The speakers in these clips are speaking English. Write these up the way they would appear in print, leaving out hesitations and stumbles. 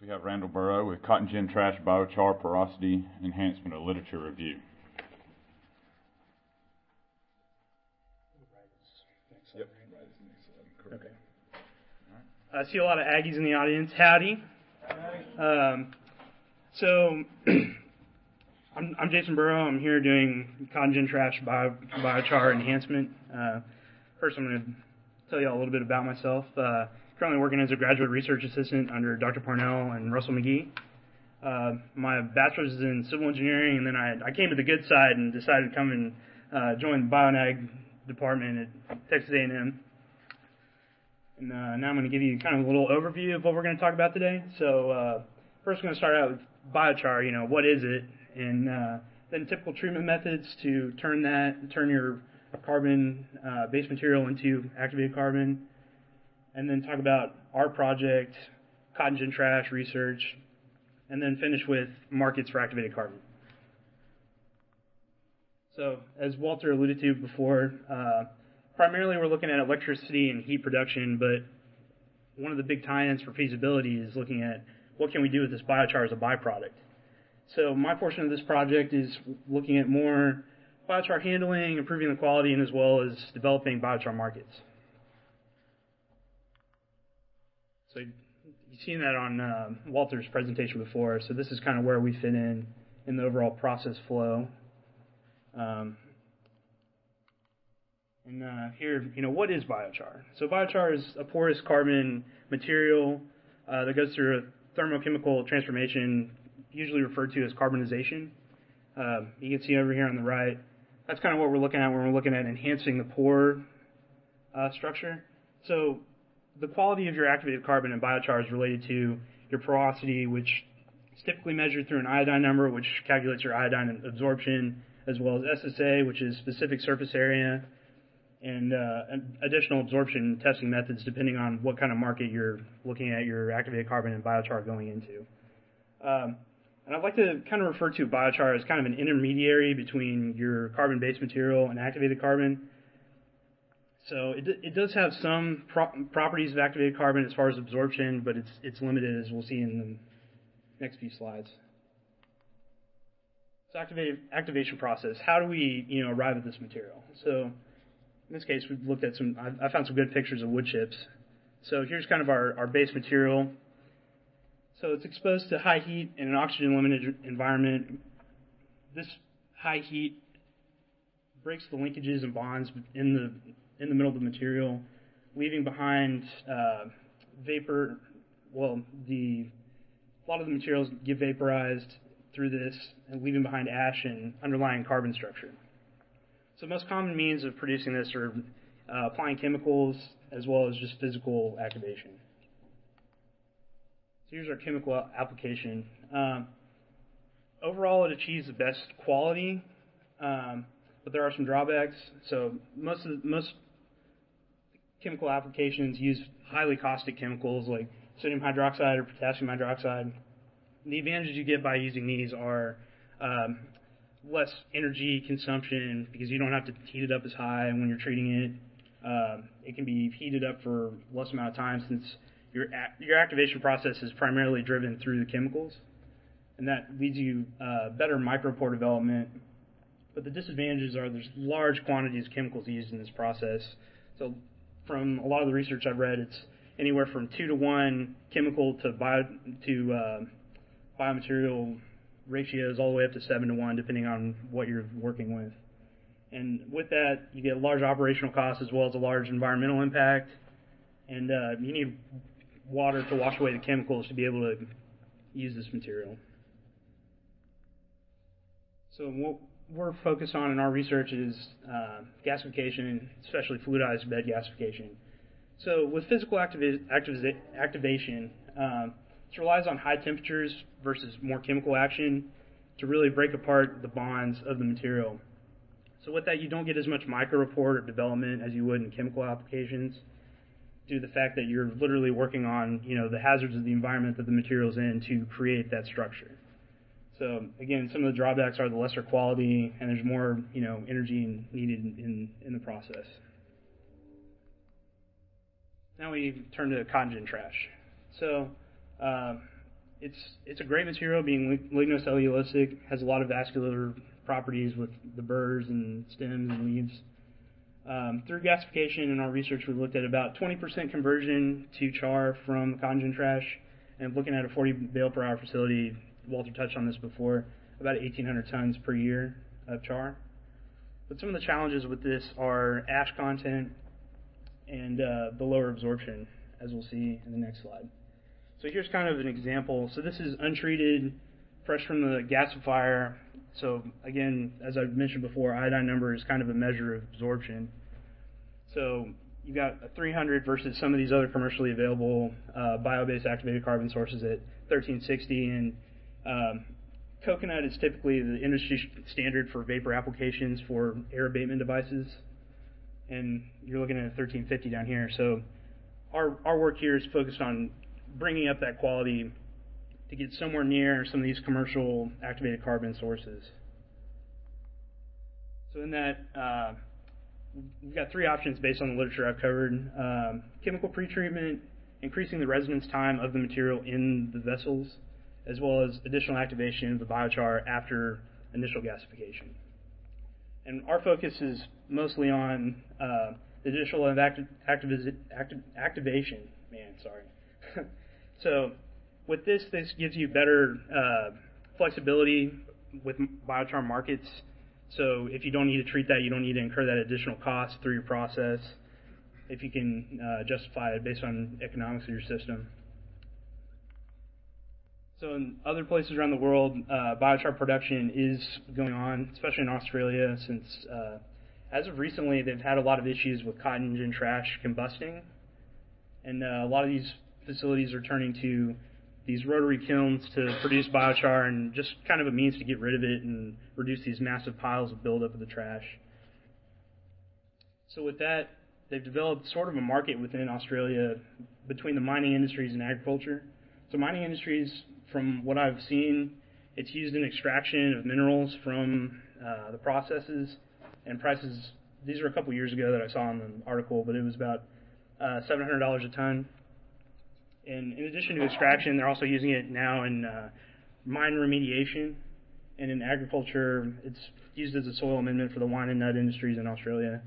We have Randall Burrow with Cotton Gin Trash Biochar Porosity Enhancement of Literature Review. Yep. Okay. I see a lot of Aggies in the audience. Howdy. So I'm Jason Burrow. I'm here doing Cotton Gin Trash Biochar Enhancement. First, I'm going to tell you all a little bit about myself. Currently working as a graduate research assistant under Dr. Parnell and Russell McGee. My bachelor's is in civil engineering, and then I came to the good side and decided to come and join the Bio-Ag department at Texas A&M. And now I'm going to give you kind of a little overview of what we're going to talk about today. So first, we're going to start out with biochar. What is it? And then typical treatment methods to turn your carbon base material into activated carbon. And then talk about our project, Cotton Gin Trash research, and then finish with markets for activated carbon. So, as Walter alluded to before, primarily we're looking at electricity and heat production, but one of the big tie-ins for feasibility is looking at what can we do with this biochar as a byproduct. So my portion of this project is looking at more biochar handling, improving the quality, and as well as developing biochar markets. So you've seen that on Walter's presentation before, so this is kind of where we fit in the overall process flow. Here, what is biochar? So biochar is a porous carbon material that goes through a thermochemical transformation, usually referred to as carbonization. You can see over here on the right, that's kind of what we're looking at when we're looking at enhancing the pore structure. So the quality of your activated carbon in biochar is related to your porosity, which is typically measured through an iodine number, which calculates your iodine absorption, as well as SSA, which is specific surface area, and additional absorption testing methods depending on what kind of market you're looking at your activated carbon and biochar going into. And I'd like to kind of refer to biochar as kind of an intermediary between your carbon-based material and activated carbon. So it does have some properties of activated carbon as far as absorption, but it's limited, as we'll see in the next few slides. So activation process. How do we arrive at this material? So in this case, we've looked at I found some good pictures of wood chips. So here's kind of our base material. So it's exposed to high heat in an oxygen-limited environment. This high heat breaks the linkages and bonds in the middle of the material, leaving behind vapor. Well, a lot of the materials get vaporized through this, and leaving behind ash and underlying carbon structure. So the most common means of producing this are applying chemicals as well as just physical activation. So here's our chemical application. Overall, it achieves the best quality, but there are some drawbacks. So most chemical applications use highly caustic chemicals like sodium hydroxide or potassium hydroxide. The advantages you get by using these are less energy consumption because you don't have to heat it up as high when you're treating it. It can be heated up for less amount of time since your activation process is primarily driven through the chemicals, and that leads you better micropore development. But the disadvantages are there's large quantities of chemicals used in this process. So from a lot of the research I've read, it's anywhere from 2-to-1 chemical to biomaterial ratios all the way up to 7-to-1, depending on what you're working with. And with that, you get large operational costs as well as a large environmental impact. And you need water to wash away the chemicals to be able to use this material. So what we're focused on in our research is gasification, especially fluidized bed gasification. So with physical activation, it relies on high temperatures versus more chemical action to really break apart the bonds of the material. So with that, you don't get as much micropore or development as you would in chemical applications, due to the fact that you're literally working on, the hazards of the environment that the material's in to create that structure. So again, some of the drawbacks are the lesser quality, and there's more, energy needed in the process. Now we turn to cotton gin trash. So it's a great material, being lignocellulosic, has a lot of vascular properties with the burrs and stems and leaves. Through gasification in our research, we looked at about 20% conversion to char from cotton gin trash, and looking at a 40 bale per hour facility, Walter touched on this before, about 1,800 tons per year of char. But some of the challenges with this are ash content and the lower absorption, as we'll see in the next slide. So here's kind of an example. So this is untreated, fresh from the gasifier. So again, as I've mentioned before, iodine number is kind of a measure of absorption. So you got a 300 versus some of these other commercially available bio-based activated carbon sources at 1360, and coconut is typically the industry standard for vapor applications for air abatement devices, and you're looking at 1350 down here. So our work here is focused on bringing up that quality to get somewhere near some of these commercial activated carbon sources. So in that, we've got three options based on the literature I've covered. Chemical pretreatment, increasing the residence time of the material in the vessels, as well as additional activation of the biochar after initial gasification. And our focus is mostly on the additional activation. So with this gives you better flexibility with biochar markets. So if you don't need to treat that, you don't need to incur that additional cost through your process, if you can justify it based on economics of your system. So in other places around the world, biochar production is going on, especially in Australia, since as of recently they've had a lot of issues with cotton gin trash combusting, and a lot of these facilities are turning to these rotary kilns to produce biochar, and just kind of a means to get rid of it and reduce these massive piles of buildup of the trash. So with that, they've developed sort of a market within Australia between the mining industries and agriculture. So mining industries, from what I've seen, it's used in extraction of minerals from the processes, and prices, these are a couple years ago that I saw in the article, but it was about $700 a ton. And in addition to extraction, they're also using it now in mine remediation, and in agriculture, it's used as a soil amendment for the wine and nut industries in Australia.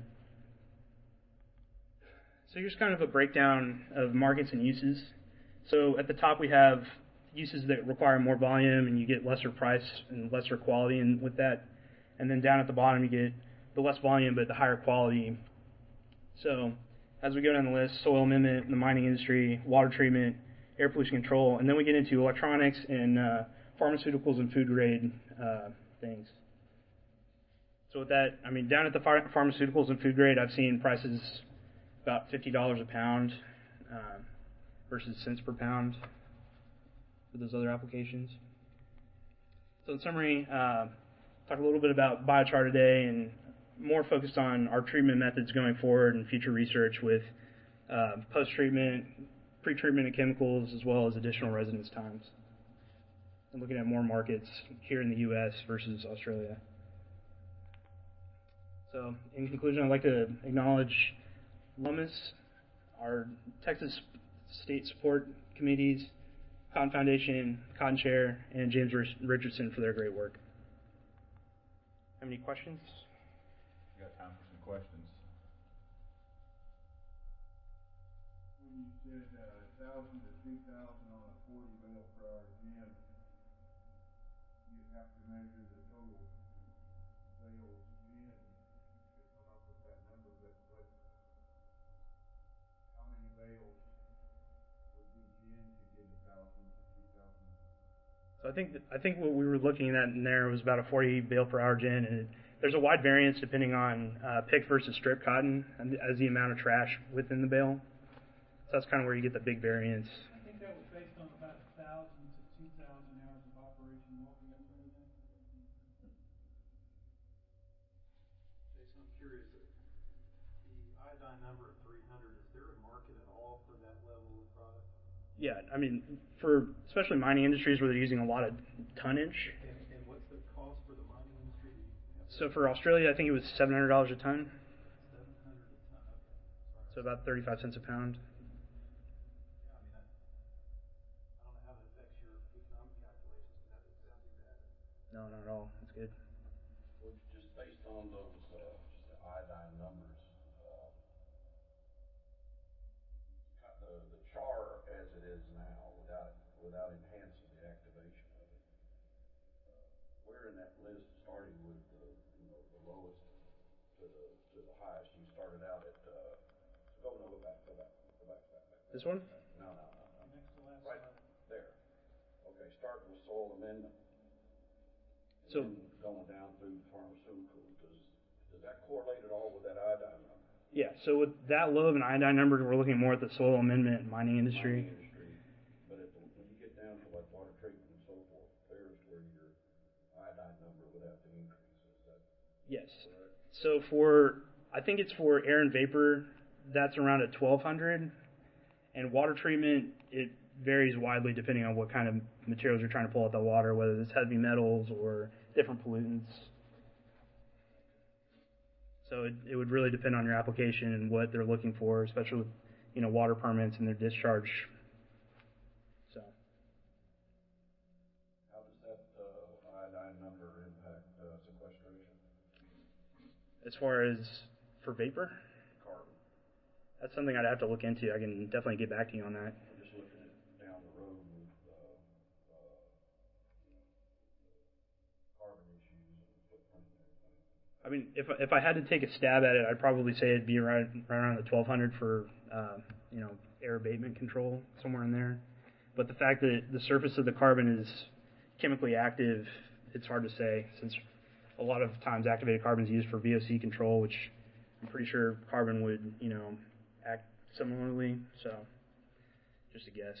So here's kind of a breakdown of markets and uses. So at the top we have uses that require more volume, and you get lesser price and lesser quality with that. And then down at the bottom you get the less volume but the higher quality. So as we go down the list, soil amendment, the mining industry, water treatment, air pollution control, and then we get into electronics and pharmaceuticals and food grade things. So with that, I mean, down at the pharmaceuticals and food grade, I've seen prices about $50 a pound versus cents per pound for those other applications. So in summary, talk a little bit about biochar today, and more focused on our treatment methods going forward and future research with post-treatment, pre-treatment of chemicals, as well as additional residence times. And looking at more markets here in the U.S. versus Australia. So in conclusion, I'd like to acknowledge LUMUS, our Texas State Support Committees, Cotton Foundation, Cotton Chair, and James Richardson for their great work. Have any questions? We got time for some questions. When you said 1,000 to 2,000 on a 40 bale per hour gin, you have to measure the total bales gin to come up with that number. But how many bales would be gin to get 1,000 to 2,000? So I think what we were looking at in there was about a 40 bale per hour gin, and there's a wide variance depending on pick versus strip cotton as the amount of trash within the bale. So that's kind of where you get the big variance. I think that was based on about 1,000 to 2,000 hours of operation. Jason, I'm curious. The iodine number of 300, is there a market at all for that level of product? Yeah, I mean, for especially mining industries where they're using a lot of tonnage. And what's the cost for the mining industry? So for Australia, I think it was $700 a ton. 700 a ton. Okay. So about 35 cents a pound. Yeah, I mean, I don't know how that affects your economics No, not at all. That's good. Well, just based on those, just the iodine numbers, the char as it is now, without enhancing the activation of it, where in that list, starting with the lowest to the highest, you started out at, go back. This one? No. Next to last Right slide. there. Okay, starting with soil amendment. And So, then going down through pharmaceuticals, does that correlate at all with that iodine number? yeah, so with that low of an iodine number, we're looking more at the soil amendment mining industry. Mining industry. But when you get down to like water treatment and so forth, there's where your iodine number would have to increase. Is that Yes. correct? So I think it's for air and vapor, that's around at 1200. And water treatment, it varies widely depending on what kind of materials you're trying to pull out the water, whether it's heavy metals or different pollutants. So it would really depend on your application and what they're looking for, especially with, water permits and their discharge. So How does that iodine number impact sequestration? as far as for vapor, Carbon. that's something I'd have to look into. I can definitely get back to you on that. I'm just looking at down the road with carbon issues and footprint and everything. I mean, if I had to take a stab at it, I'd probably say it'd be right around the 1200 for air abatement control, somewhere in there. But the fact that the surface of the carbon is chemically active, it's hard to say, since a lot of times activated carbon is used for VOC control, which I'm pretty sure carbon would act similarly. So just a guess.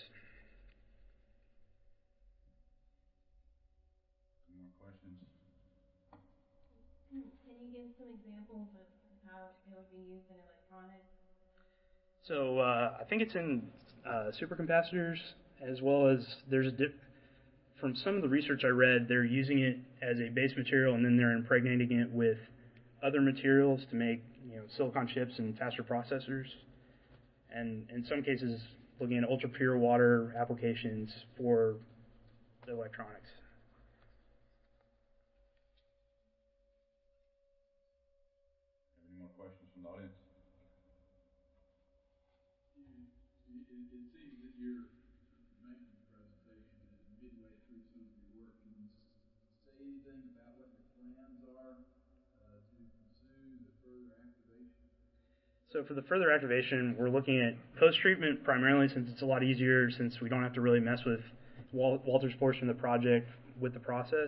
Any more questions? Can you give some examples of how it would be used in electronics? So I think it's in supercapacitors, as well as from some of the research I read, they're using it as a base material and then they're impregnating it with other materials to make silicon chips and faster processors. And in some cases, looking at ultra pure water applications for the electronics. Any more questions from the audience? It seems that you're making the presentation is midway through some of your work. Can you say anything about what your plans are to pursue the further activation? So for the further activation, we're looking at post-treatment primarily, since it's a lot easier, since we don't have to really mess with Walter's portion of the project with the process.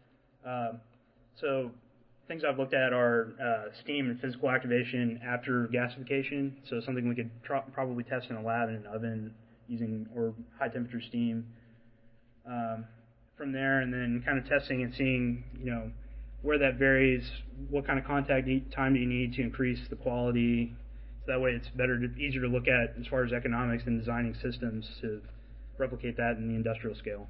So things I've looked at are steam and physical activation after gasification. So something we could probably test in a lab in an oven using or high temperature steam. From there, and then kind of testing and seeing where that varies, what kind of contact time do you need to increase the quality. So that way it's easier to look at as far as economics and designing systems to replicate that in the industrial scale.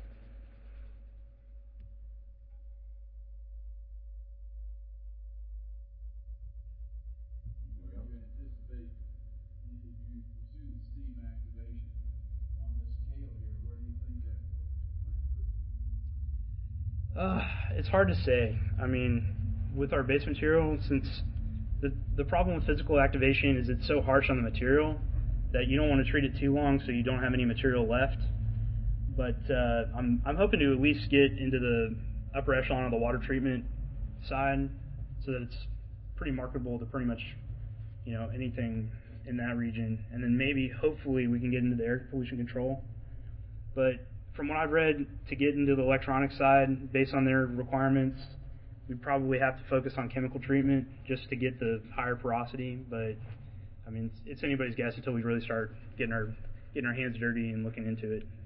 You anticipate, if you pursue the steam activation on this scale here, where do you think that might put you? It's hard to say. I mean, with our base material, since the problem with physical activation is it's so harsh on the material that you don't want to treat it too long so you don't have any material left. But I'm hoping to at least get into the upper echelon of the water treatment side so that it's pretty marketable to pretty much anything in that region. And then maybe, hopefully, we can get into the air pollution control. But from what I've read, to get into the electronic side, based on their requirements, we'd probably have to focus on chemical treatment just to get the higher porosity. But I mean, it's anybody's guess until we really start getting our hands dirty and looking into it.